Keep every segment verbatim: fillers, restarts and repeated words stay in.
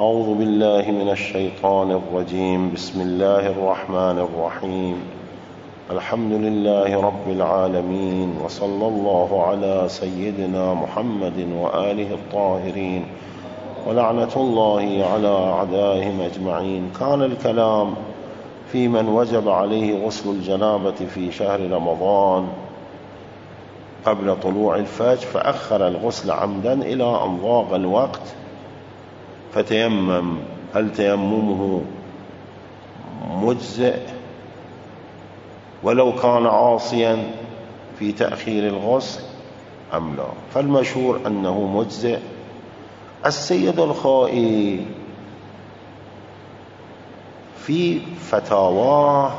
أعوذ بالله من الشيطان الرجيم. بسم الله الرحمن الرحيم. الحمد لله رب العالمين، وصلى الله على سيدنا محمد وآله الطاهرين، ولعنة الله على أعدائهم أجمعين. كان الكلام في من وجب عليه غسل الجنابة في شهر رمضان قبل طلوع الفجر، فأخر الغسل عمدا إلى أن ضاق الوقت فتيمم. هل تيممه مجزئ ولو كان عاصيا في تأخير الغسل أم لا؟ فالمشهور أنه مجزئ. السيد الخائي في فتاواه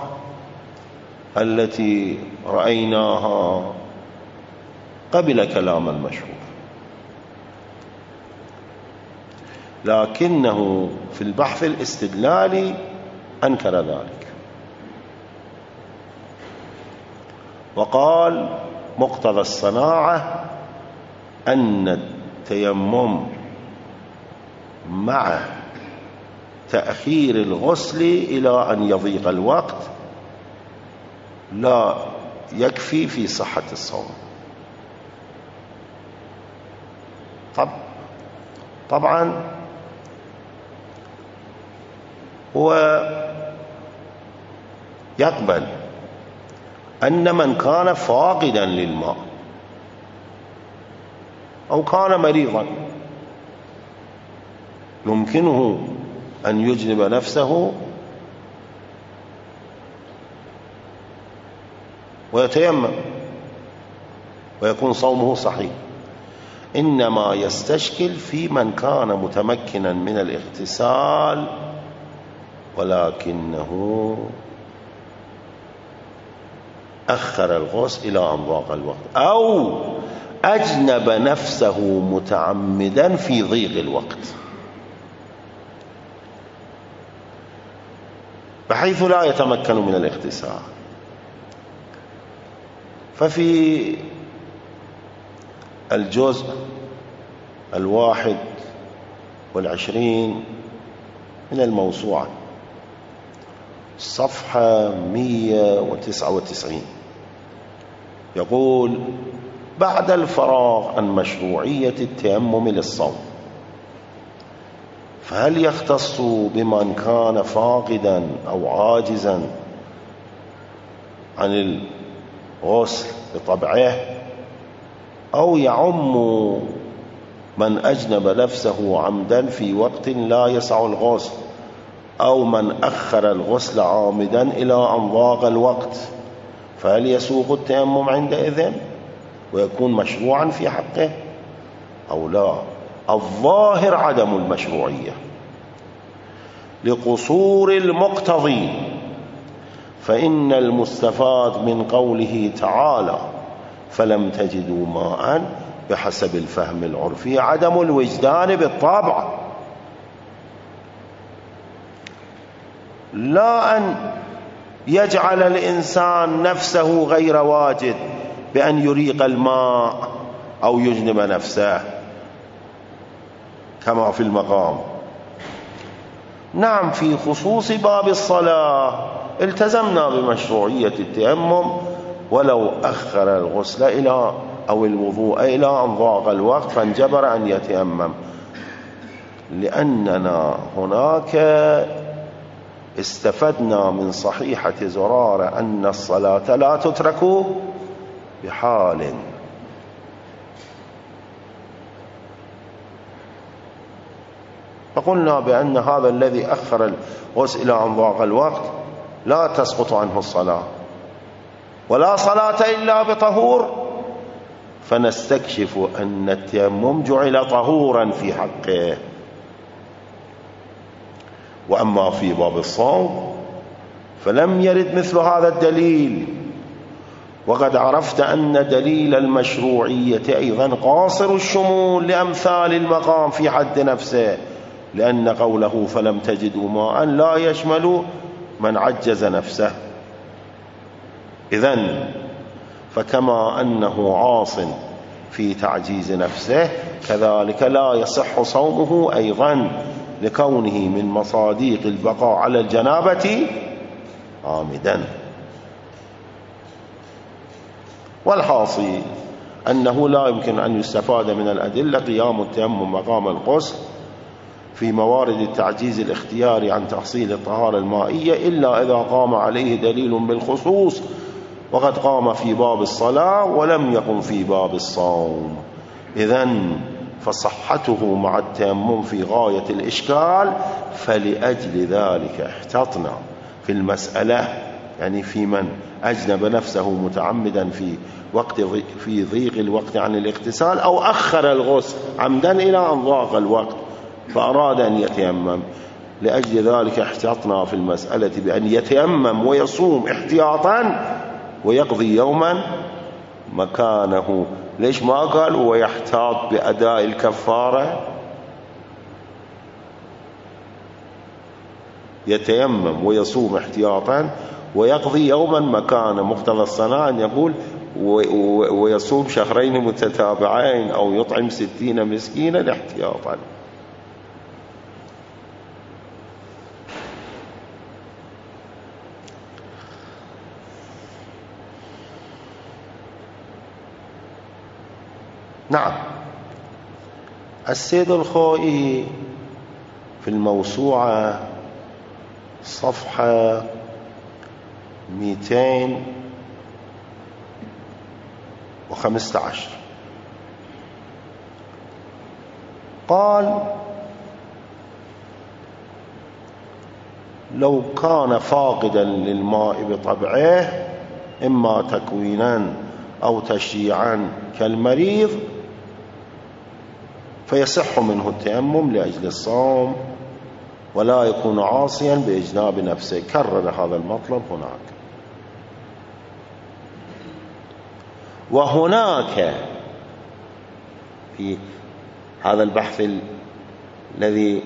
التي رأيناها قبل كلام المشهور، لكنه في البحث الاستدلالي أنكر ذلك، وقال مقتضى الصناعة أن التيمم مع تأخير الغسل إلى أن يضيق الوقت لا يكفي في صحة الصوم. طب طبعا هو يقبل أن من كان فاقدا للماء أو كان مريضا يمكنه أن يجنب نفسه ويتيمم ويكون صومه صحيح، إنما يستشكل في من كان متمكنا من الاغتسال ولكنه أخر الغسل إلى أن ضاق الوقت، أو أجنب نفسه متعمدا في ضيق الوقت بحيث لا يتمكن من الاغتسال. ففي الجزء الواحد والعشرين من الموسوعة صفحة مئة وتسعة وتسعين يقول: بعد الفراغ عن مشروعية التيمم للصوم، فهل يختص بمن كان فاقدا أو عاجزا عن الغسل بطبعه، أو يعم من أجنب نفسه عمدا في وقت لا يسع الغسل، أو من أخر الغسل عامدا إلى أن ضاق الوقت، فهل يسوق التيمم عندئذ ويكون مشروعا في حقه أو لا؟ الظاهر عدم المشروعية لقصور المقتضي، فإن المستفاد من قوله تعالى فلم تجدوا ماء بحسب الفهم العرفي عدم الوجدان بالطبع، لا أن يجعل الإنسان نفسه غير واجد بأن يريق الماء أو يجنب نفسه كما في المقام. نعم، في خصوص باب الصلاة التزمنا بمشروعية التيمم ولو أخر الغسل إلى أو الوضوء إلى أن ضاق الوقت فانجبر أن يتيمم، لأننا هناك استفدنا من صحيحة زرارة أن الصلاة لا تترك بحال. فقلنا بأن هذا الذي أخر الغسل إلى أن ضاق الوقت لا تسقط عنه الصلاة، ولا صلاة إلا بطهور، فنستكشف أن التيمم جعل طهورا في حقه. وأما في باب الصوم فلم يرد مثل هذا الدليل، وقد عرفت أن دليل المشروعية أيضا قاصر الشمول لأمثال المقام في حد نفسه، لأن قوله فلم تجدوا ماء لا يشمل من عجز نفسه. إذن فكما أنه عاص في تعجيز نفسه كذلك لا يصح صومه أيضا، لكونه من مصاديق البقاء على الجنابة عامدا. والحاصل أنه لا يمكن أن يستفاد من الأدلة قيام التيمم مقام الغسل في موارد التعجيز الاختياري عن تحصيل الطهارة المائية إلا إذا قام عليه دليل بالخصوص، وقد قام في باب الصلاة ولم يقم في باب الصوم. إذن فصحته مع التيمم في غاية الإشكال، فلأجل ذلك احتطنا في المسألة، يعني في من أجنب نفسه متعمدا في وقت في ضيق الوقت عن الاغتسال، أو أخر الغسل عمدا إلى أن ضاق الوقت فأراد أن يتيمم. لأجل ذلك احتطنا في المسألة بأن يتيمم ويصوم احتياطا ويقضي يوما مكانه. ليش ما قال ويحتاط بأداء الكفارة؟ يتيمم ويصوم احتياطا ويقضي يوما مكانه. مقتضى الصلاة أن يقول ويصوم شهرين متتابعين أو يطعم ستين مسكينا احتياطا. نعم، السيد الخوئي في الموسوعة صفحة مئتين وخمسة عشر قال: لو كان فاقدا للماء بطبعه إما تكوينا أو تشييعا كالمريض فيصح منه التيمم لأجل الصوم ولا يكون عاصيا بإجناب نفسه. كرر هذا المطلب هناك. وهناك في هذا البحث الذي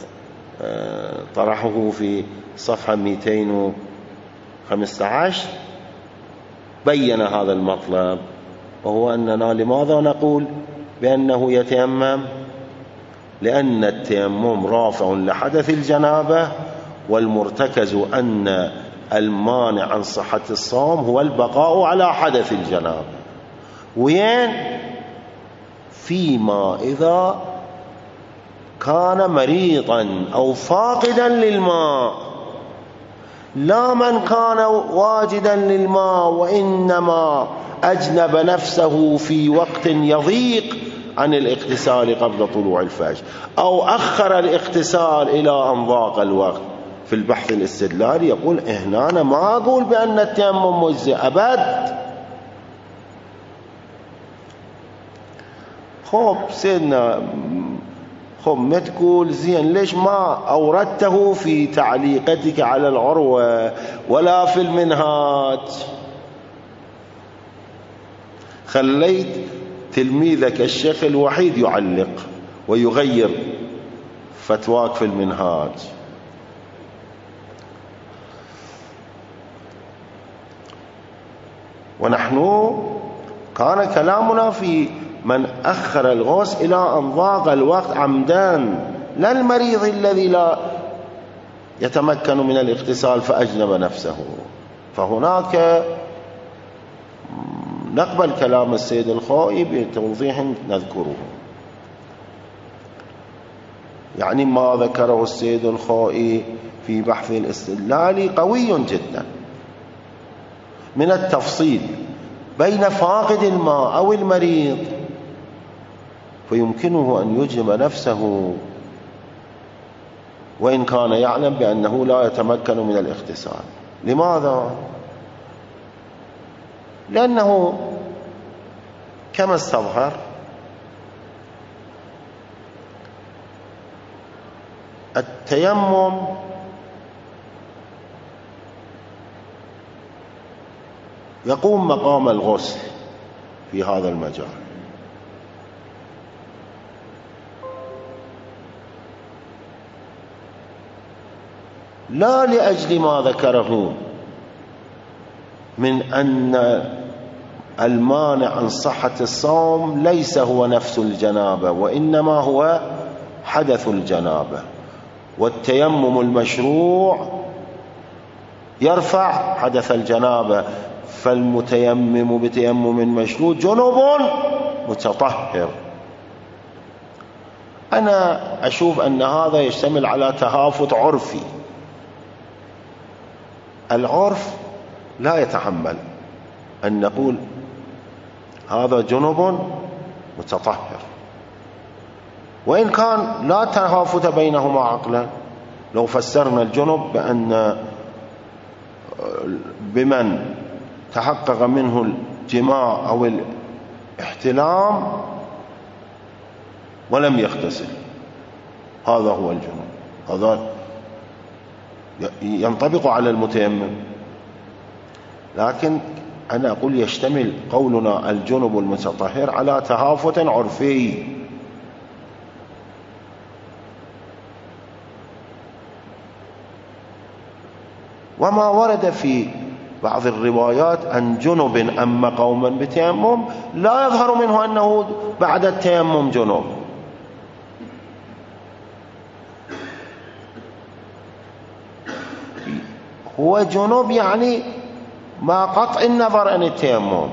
طرحه في صفحة مئتين وخمسة عشر بين هذا المطلب، وهو أننا لماذا نقول بأنه يتيمم؟ لأن التيمم رافع لحدث الجنابة، والمرتكز أن المانع عن صحة الصوم هو البقاء على حدث الجنابة. وين؟ فيما إذا كان مريضا أو فاقدا للماء، لا من كان واجدا للماء وإنما أجنب نفسه في وقت يضيق عن الاغتسال قبل طلوع الفجر، أو أخر الاغتسال إلى أن ضاق الوقت. في البحث الاستدلالي يقول هنا أنا ما أقول بأن التيمم مجزئ أبد. خب سيدنا، خب ما تقول زين ليش ما أوردته في تعليقتك على العروة ولا في المنهاج؟ خليت تلميذك الشيخ الوحيد يعلق ويغير فتواك في المنهاج. ونحن كان كلامنا في من أخر الغسل إلى أن ضاق الوقت عمدا، لا المريض الذي لا يتمكن من الاغتسال فأجنب نفسه. فهناك نقبل كلام السيد الخوئي بتوضيح نذكره. يعني ما ذكره السيد الخوئي في بحث الاستدلال قوي جدا من التفصيل بين فاقد الماء أو المريض، فيمكنه أن يجنب نفسه وإن كان يعلم بأنه لا يتمكن من الاغتسال. لماذا؟ لأنه كما استظهر التيمم يقوم مقام الغسل في هذا المجال. لا لأجل ما ذكره من أن المانع عن صحة الصوم ليس هو نفس الجنابة، وإنما هو حدث الجنابة، والتيمم المشروع يرفع حدث الجنابة، فالمتيمم بتيمم مشروع جنب متطهر. أنا أشوف أن هذا يشتمل على تهافت عرفي. العرف لا يتحمل أن نقول هذا جنب متطهر، وإن كان لا تهافت بينهما عقلا. لو فسرنا الجنب بأن بمن تحقق منه الجماع أو الاحتلام ولم يغتسل، هذا هو الجنب، هذا ينطبق على المتيمم. لكن أنا أقول يشتمل قولنا الجنب المتطهر على تهافت عرفي. وما ورد في بعض الروايات عن جنب أما قوما بتيمم لا يظهر منه أنه بعد التيمم جنب. هو جنب يعني ما قطع النظر عن التيمم.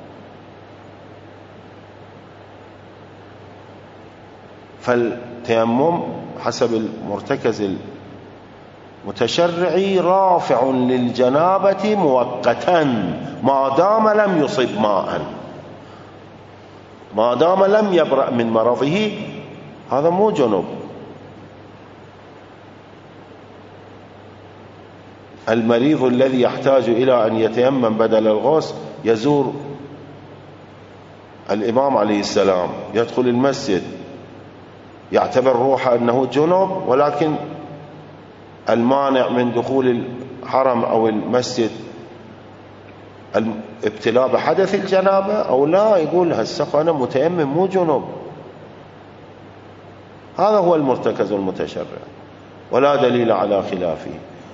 فالتيمم حسب المرتكز المتشرعي رافع للجنابة مؤقتا ما دام لم يصب ماء، ما دام لم يبرأ من مرضه، هذا مو جنب. المريض الذي يحتاج إلى أن يتيمم بدل الغسل يزور الإمام عليه السلام، يدخل المسجد، يعتبر روحه أنه جنب، ولكن المانع من دخول الحرم أو المسجد الابتلاء بحدث الجنابة أو لا، يقول هسه أنا متيمم مو جنب. هذا هو المرتكز المتشرع ولا دليل على خلافه.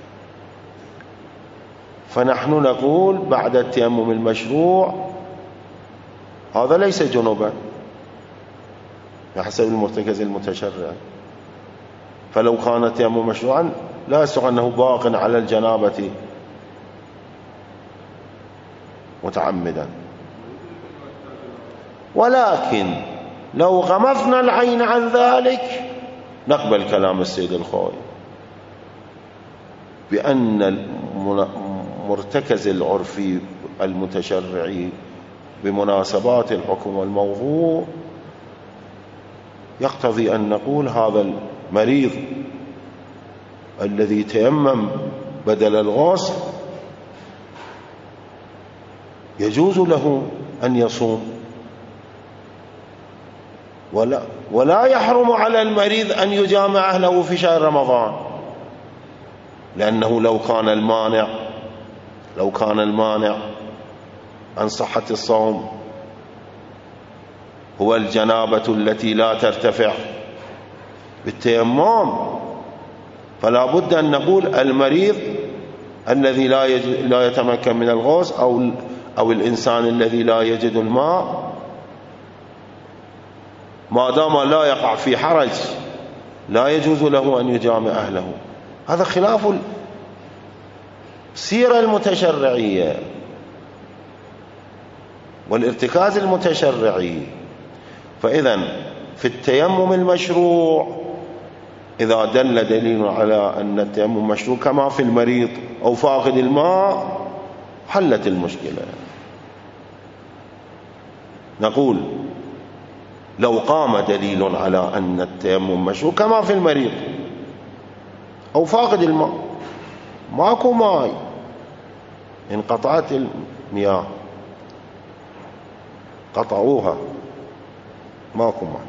فنحن نقول بعد التيمم المشروع هذا ليس جنبا بحسب المرتكز المتشرع. فلو كان التيمم مشروعا لا يصح أنه باق على الجنابة متعمدا. ولكن لو غمضنا العين عن ذلك نقبل كلام السيد الخوي بأن المرتكز العرفي المتشرعي بمناسبات الحكم والموضوع يقتضي أن نقول هذا المريض الذي تيمم بدل الغسل يجوز له أن يصوم، ولا, ولا يحرم على المريض أن يجامع أهله في شهر رمضان، لأنه لو كان المانع لو كان المانع عن صحة الصوم هو الجنابة التي لا ترتفع بالتيمم، فلا بد أن نقول المريض الذي لا لا يتمكن من الغسل أو أو الإنسان الذي لا يجد الماء ما دام لا يقع في حرج لا يجوز له أن يجامع أهله. هذا خلاف السيرة المتشرعية والارتكاز المتشرعي. فإذا في التيمم المشروع إذا دل دليل على أن التيمم مشروع كما في المريض أو فاقد الماء حلت المشكلة. نقول لو قام دليل على أن التيمم مشروع كما في المريض أو فاقد الماء، ماكو ماء، انقطعت المياه، قطعوها، ماكو ماء،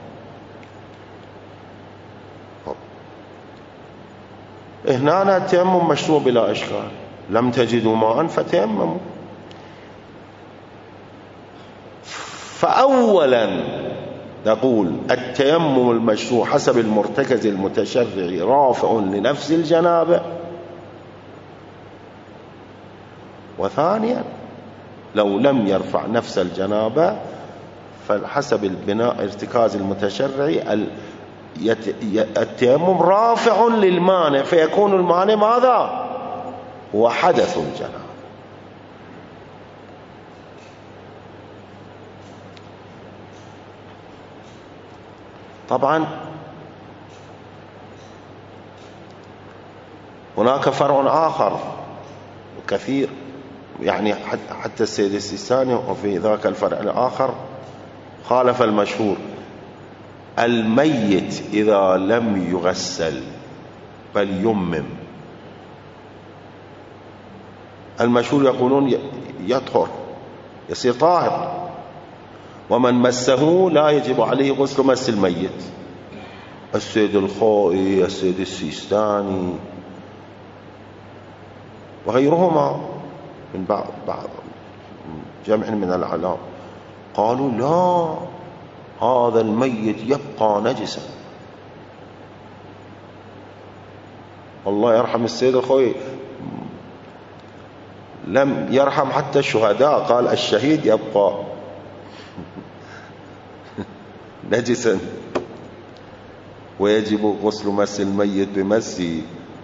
هنا التيمم مشروع بلا إشكال. لم تجدوا ماء فتيمموا. فأولا نقول التيمم المشروع حسب المرتكز المتشرعي رافع لنفس الجنابة. وثانيا لو لم يرفع نفس الجنابة فحسب البناء ارتكاز المتشرعي التيمم رافع للمانع، فيكون المانع ماذا؟ هو حدث الجنابة. طبعا هناك فرع آخر كثير، يعني حتى السيد السيستاني وفي ذاك الفرع الآخر خالف المشهور. الميت إذا لم يغسل بل يمم، المشهور يقولون يطهر يصير طاهر، ومن مسه لا يجب عليه غسل مس الميت. السيد الخوئي، السيد السيستاني وغيرهما من بعض بعض جمع من العلماء قالوا لا، هذا الميت يبقى نجسا. الله يرحم السيد الخوئي، لم يرحم حتى الشهداء، قال الشهيد يبقى نجسا ويجب غسل مس الميت بمسه.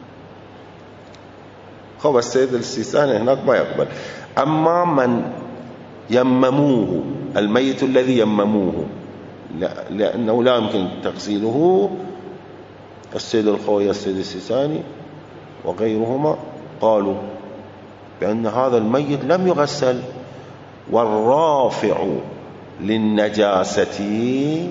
خب السيد السيستاني هناك ما يقبل. أما من يمموه، الميت الذي يمموه لا، لأنه لا يمكن تغسيله، السيد الخوئي السيد السيستاني وغيرهما قالوا بأن هذا الميت لم يغسل، والرافع للنجاسة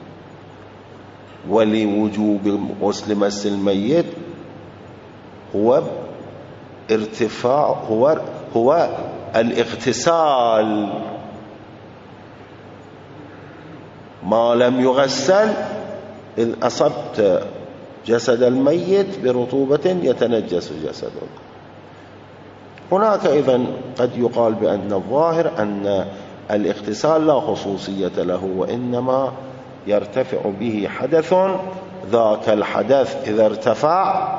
ولوجوب غسل مس الميت هو ارتفاع هو هو الاغتسال. ما لم يغسل إذ أصبت جسد الميت برطوبة يتنجس جسده. هناك إذن قد يقال بأن الظاهر أن الاغتسال لا خصوصية له، وإنما يرتفع به حدث، ذاك الحدث إذا ارتفع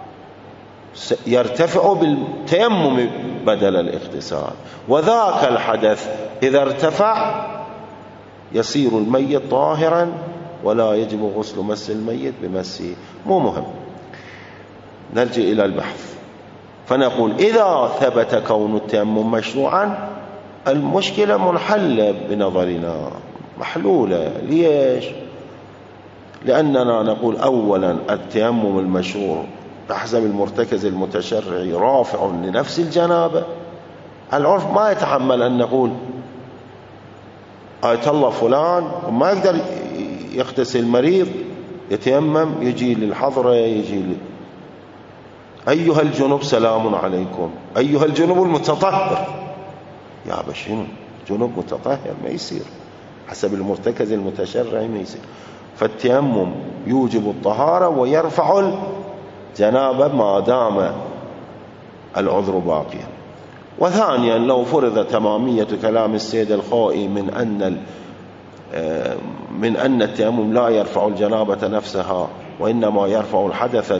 يرتفع بالتيمم بدل الاغتسال، وذاك الحدث إذا ارتفع يصير الميت طاهرا ولا يجب غسل مس الميت بمسه. مو مهم، نرجع إلى البحث. فنقول إذا ثبت كون التيمم مشروعا المشكلة منحلة بنظرنا، محلولة. ليش؟ لأننا نقول أولا التيمم المشروع بحسب المرتكز المتشرعي رافع لنفس الجنابة. العرف ما يتحمل أن نقول آية الله فلان ما يقدر يغتسل مريض يتيمم، يجي للحضرة، يجي ل... أيها الجنوب سلام عليكم، أيها الجنوب المتطهر. يا بشين جنوب متطهر ما يصير، حسب المرتكز المتشرعي ما يصير. فالتيمم يوجب الطهارة ويرفع الجنابة ما دام العذر باقيا. وثانيا لو فرض تمامية كلام السيد الخوئي من أن من أن التيمم لا يرفع الجنابة نفسها وإنما يرفع الحدث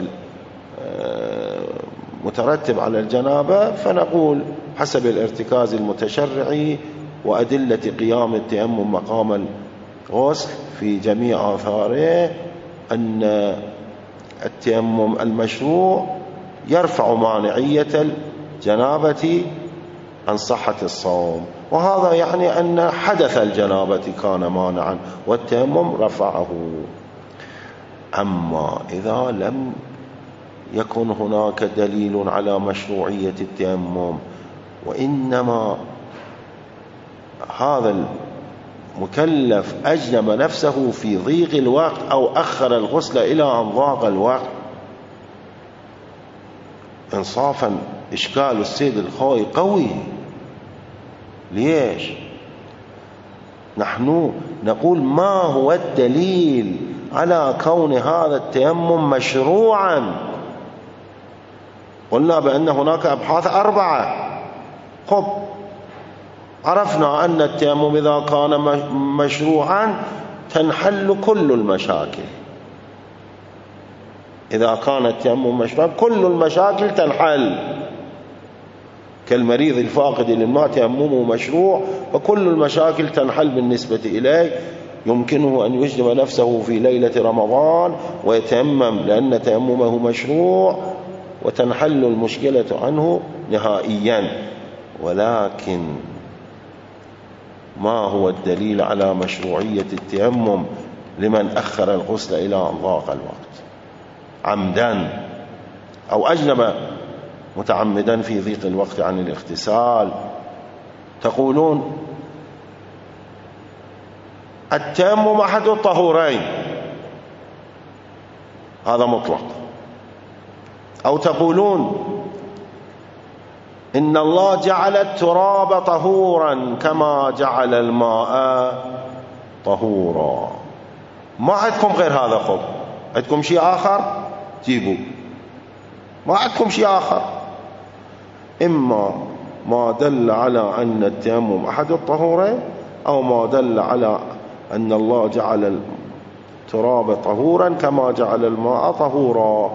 المترتب على الجنابة، فنقول حسب الارتكاز المتشرعي وأدلة قيام التيمم مقام الغسل في جميع آثاره أن التيمم المشروع يرفع مانعية الجنابة عن صحة الصوم، وهذا يعني أن حدث الجنابة كان مانعا والتيمم رفعه. أما إذا لم يكن هناك دليل على مشروعية التيمم، وإنما هذا المكلف أجنب نفسه في ضيق الوقت أو أخر الغسل إلى أن ضاق الوقت، إنصافا إشكال السيد الخوئي قوي. ليش؟ نحن نقول ما هو الدليل على كون هذا التيمم مشروعا؟ قلنا بأن هناك أبحاث أربعة. خب عرفنا أن التيمم إذا كان مشروعا تنحل كل المشاكل. إذا كان التيمم مشروعا كل المشاكل تنحل، كالمريض الفاقد للماء تيممه مشروع فكل المشاكل تنحل بالنسبة إليه. يمكنه أن يجلب نفسه في ليلة رمضان ويتيمم لأن تيممه مشروع وتنحل المشكلة عنه نهائيا. ولكن ما هو الدليل على مشروعية التيمم لمن أخر الغسل إلى أن ضاق الوقت عمدا أو أجنب متعمدا في ضيق الوقت عن الاغتسال؟ تقولون التيمم أحد الطهورين، هذا مطلق. أو تقولون إن الله جعل التراب طهورا كما جعل الماء طهورا. ما عندكم غير هذا، خذ. عندكم شيء آخر جيبوا، ما عندكم شيء آخر. إما ما دل على أن التيمم أحد الطهورين، أو ما دل على أن الله جعل التراب طهورا كما جعل الماء طهورا.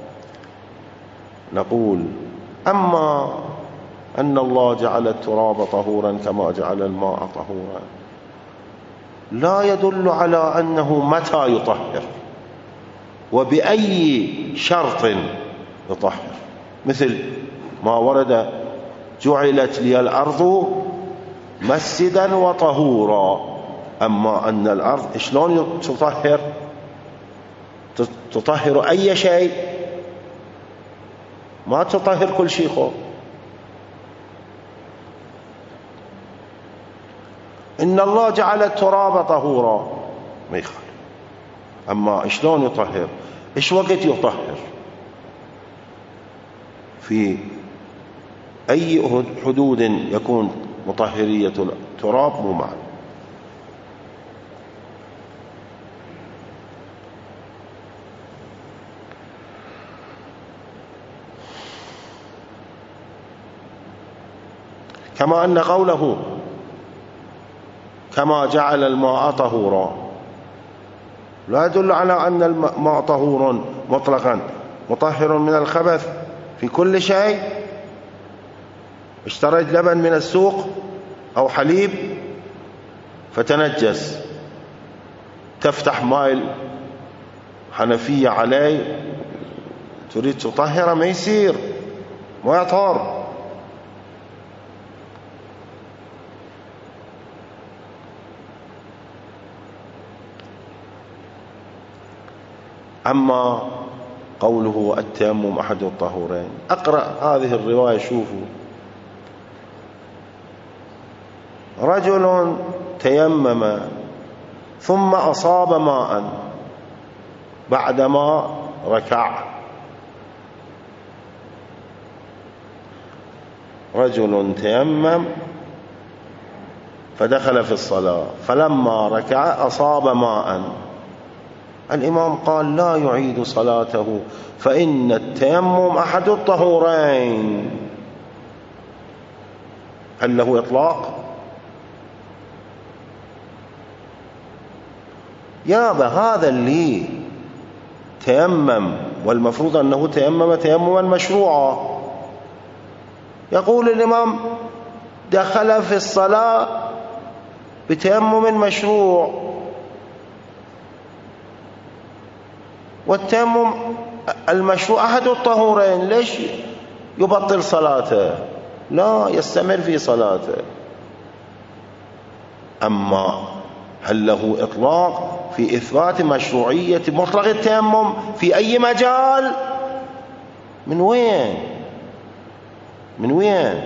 نقول أما أن الله جعل التراب طهورا كما جعل الماء طهورا لا يدل على أنه متى يطهر وبأي شرط يطهر، مثل ما ورد جعلت لي الأرض مسجدا وطهورا. أما أن الأرض شلون تطهر؟ تطهر أي شيء، ما تطهر كل شيء. خو إن الله جعل التراب طهورا ما يخالف. أما شلون يطهر؟ إيش وقت يطهر؟ في أي حدود يكون مطهرية التراب مو معلوم. كما أن قوله كما جعل الماء طهورا لا يدل على أن الماء طهور مطلقا مطهر من الخبث في كل شيء. اشتريت لبن من السوق أو حليب فتنجس، تفتح ماء حنفية عليه تريد تطهره ما يصير، ما يطهر. أما قوله التيمم أحد الطهورين، أقرأ هذه الرواية. شوفوا، رجل تيمم ثم أصاب ماء بعدما ركع. رجل تيمم فدخل في الصلاة فلما ركع أصاب ماء. الإمام قال لا يعيد صلاته فإن التيمم أحد الطهورين. هل له إطلاق؟ يابا هذا اللي تيمم والمفروض أنه تيمم تيمما مشروعا، يقول الإمام دخل في الصلاة بتيمم مشروع، والتيمم المشروع أحد الطهورين، ليش يبطل صلاته؟ لا، يستمر في صلاته. أما هل له إطلاق في إثبات مشروعية مطلق التيمم في أي مجال؟ من وين؟ من وين؟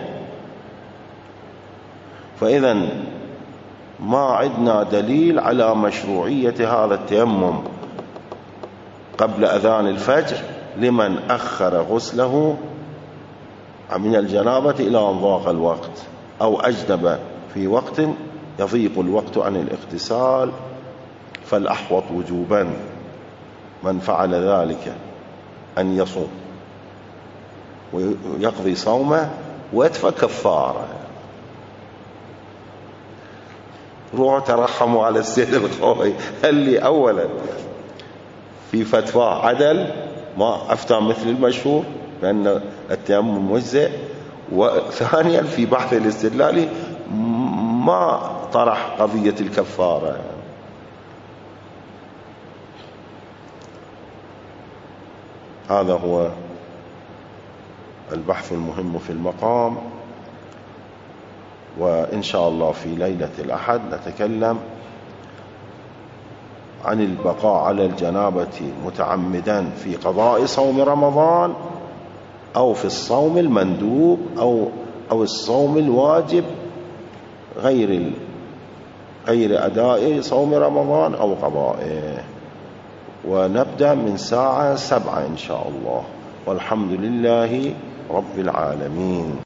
فإذا ما عندنا دليل على مشروعية هذا التيمم قبل أذان الفجر لمن أخر غسله من الجنابة إلى أن ضاق الوقت أو أجنب في وقت يضيق الوقت عن الاغتسال، فالأحوط وجوبا من فعل ذلك أن يصوم ويقضي صومه ويدفع كفارة. روحوا ترحموا على السيد الخوي اللي أولا في فتوى عدل ما أفتى مثل المشهور بأن التيمم مجزئ، وثانيا في بحث الاستدلالي ما طرح قضية الكفارة. هذا هو البحث المهم في المقام. وإن شاء الله في ليلة الأحد نتكلم عن البقاء على الجنابة متعمدا في قضاء صوم رمضان أو في الصوم المندوب أو أو الصوم الواجب غير غير أداء صوم رمضان أو قضائه. ونبدأ من ساعة سبعة إن شاء الله، والحمد لله رب العالمين.